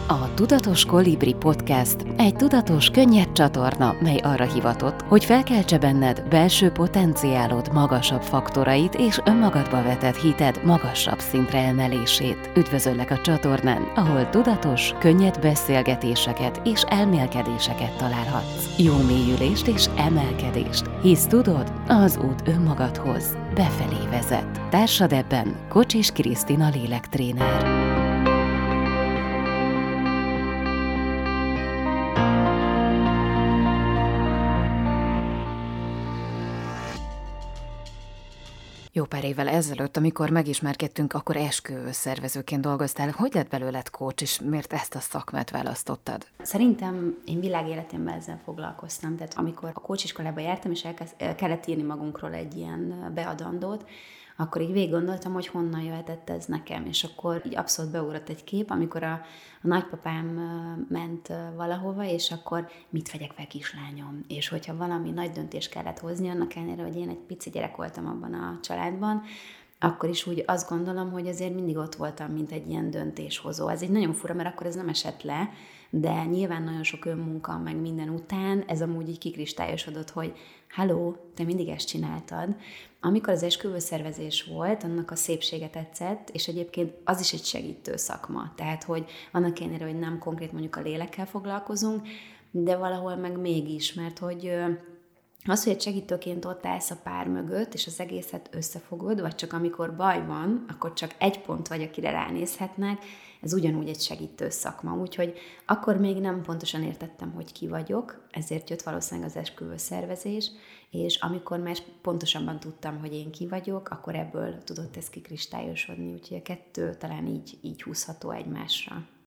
A Tudatos Kolibri Podcast egy tudatos, könnyed csatorna, mely arra hivatott, hogy felkeltse benned belső potenciálod magasabb faktorait és önmagadba vetett hited magasabb szintre emelését. Üdvözöllek a csatornán, ahol tudatos, könnyed beszélgetéseket és elmélkedéseket találhatsz. Jó mélyülést és emelkedést, hisz tudod, az út önmagadhoz befelé vezet. Társad ebben Kocsis Krisztina lélektréner. Jó pár évvel ezelőtt, amikor megismerkedtünk, akkor esküvőszervezőként dolgoztál. Hogy lett belőled coach, és miért ezt a szakmát választottad? Szerintem én világéletemben ezzel foglalkoztam. Tehát amikor a coachiskolába jártam, és kellett írni magunkról egy ilyen beadandót, akkor így végig gondoltam, hogy honnan jöhetett ez nekem. És akkor így abszolút beugrott egy kép, amikor a nagypapám ment valahova, és akkor mit vegyek fel, kislányom? És hogyha valami nagy döntést kellett hozni, annak ellenére, hogy én egy pici gyerek voltam abban a családban, akkor is úgy azt gondolom, hogy azért mindig ott voltam, mint egy ilyen döntéshozó. Ez egy nagyon fura, mert akkor ez nem esett le, de nyilván nagyon sok önmunka, meg minden után ez amúgy így kikristályosodott, hogy halló, te mindig ezt csináltad. Amikor az esküvőszervezés volt, annak a szépsége tetszett, és egyébként az is egy segítő szakma. Tehát, hogy annak ellenére, hogy nem konkrét mondjuk a lélekkel foglalkozunk, de valahol meg mégis, mert hogy az, hogy egy segítőként ott állsz a pár mögött, és az egészet összefogod, vagy csak amikor baj van, akkor csak egy pont vagy, akire ránézhetnek, ez ugyanúgy egy segítő szakma. Úgyhogy akkor még nem pontosan értettem, hogy ki vagyok, ezért jött valószínűleg az esküvőszervezés, és amikor már pontosabban tudtam, hogy én ki vagyok, akkor ebből tudott ez kikristályosodni, úgyhogy a kettő talán így húzható egymásra.